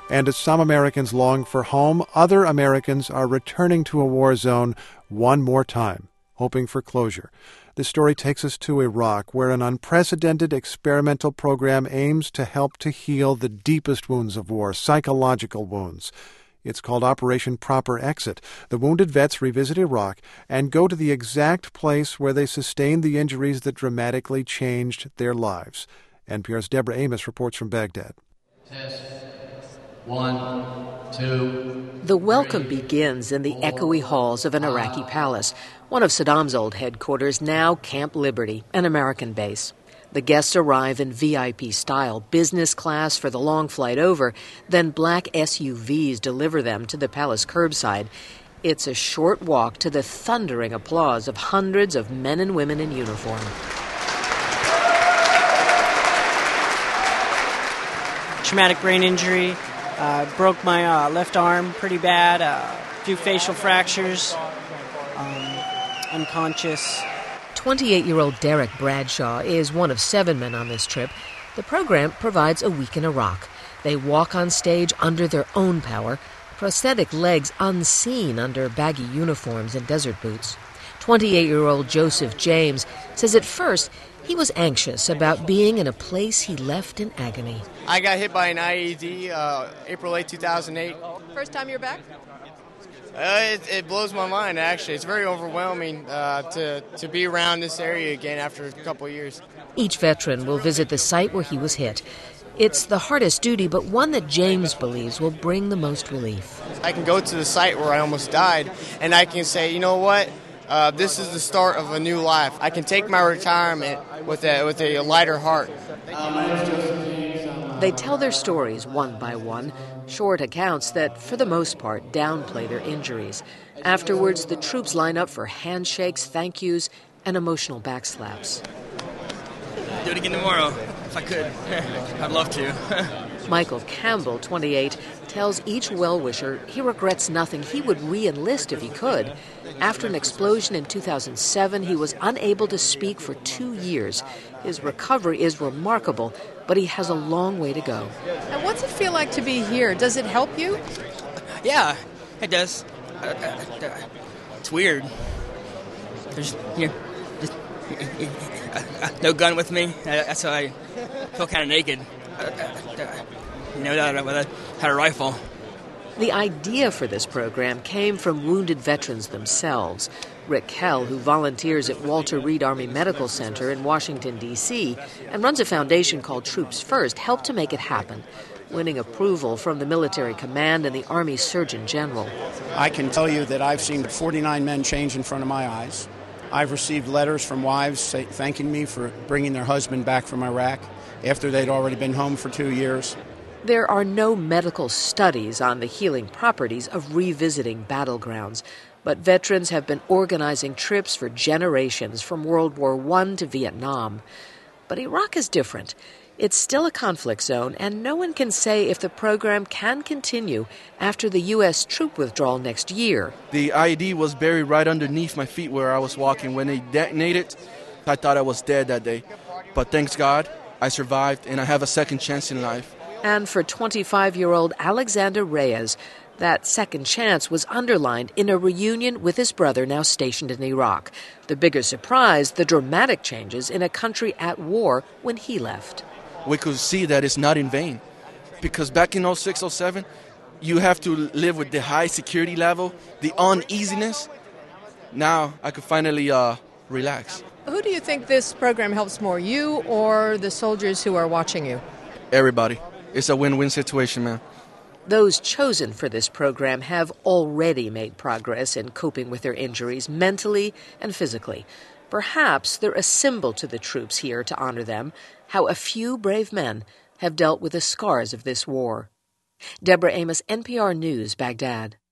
And as some Americans long for home, other Americans are returning to a war zone one more time, hoping for closure. This story takes us to Iraq, where an unprecedented experimental program aims to help to heal the deepest wounds of war, psychological wounds. It's called Operation Proper Exit. The wounded vets revisit Iraq and go to the exact place where they sustained the injuries that dramatically changed their lives. NPR's Deborah Amos reports from Baghdad. Test. 1, 2. The welcome begins in the echoey halls of an Iraqi palace, one of Saddam's old headquarters, now Camp Liberty, an American base. The guests arrive in VIP style, business class for the long flight over, then black SUVs deliver them to the palace curbside. It's a short walk to the thundering applause of hundreds of men and women in uniform. Traumatic brain injury. Broke my left arm pretty bad, a few facial fractures, unconscious. 28-year-old Derek Bradshaw is one of 7 men on this trip. The program provides a week in Iraq. They walk on stage under their own power, prosthetic legs unseen under baggy uniforms and desert boots. 28-year-old Joseph James says at first he was anxious about being in a place he left in agony. I got hit by an IED April 8, 2008. First time you're back? It blows my mind, actually. It's very overwhelming to be around this area again after a couple of years. Each veteran will visit the site where he was hit. It's the hardest duty, but one that James believes will bring the most relief. I can go to the site where I almost died, and I can say, you know what? This is the start of a new life. I can take my retirement with a lighter heart. They tell their stories one by one, short accounts that, for the most part, downplay their injuries. Afterwards, the troops line up for handshakes, thank yous, and emotional backslaps. Do it again tomorrow, if I could. I'd love to. Michael Campbell, 28, tells each well-wisher he regrets nothing. He would re-enlist if he could. After an explosion in 2007, he was unable to speak for 2 years. His recovery is remarkable, but he has a long way to go. And what's it feel like to be here? Does it help you? Yeah, it does. It's weird. There's no gun with me. That's why I feel kind of naked. That I had a rifle. The idea for this program came from wounded veterans themselves. Rick Kell, who volunteers at Walter Reed Army Medical Center in Washington, D.C., and runs a foundation called Troops First, helped to make it happen, winning approval from the military command and the Army Surgeon General. I can tell you that I've seen 49 men change in front of my eyes. I've received letters from wives thanking me for bringing their husband back from Iraq after they'd already been home for 2 years. There are no medical studies on the healing properties of revisiting battlegrounds, but veterans have been organizing trips for generations from World War I to Vietnam. But Iraq is different. It's still a conflict zone, and no one can say if the program can continue after the U.S. troop withdrawal next year. The IED was buried right underneath my feet where I was walking. When they detonated, I thought I was dead that day. But thanks God, I survived, and I have a second chance in life. And for 25-year-old Alexander Reyes, that second chance was underlined in a reunion with his brother now stationed in Iraq. The bigger surprise, the dramatic changes in a country at war when he left. We could see that it's not in vain. Because back in 06, 07, you have to live with the high security level, the uneasiness. Now I could finally relax. Who do you think this program helps more, you or the soldiers who are watching you? Everybody. It's a win-win situation, man. Those chosen for this program have already made progress in coping with their injuries mentally and physically. Perhaps they're a symbol to the troops here to honor them, how a few brave men have dealt with the scars of this war. Deborah Amos, NPR News, Baghdad.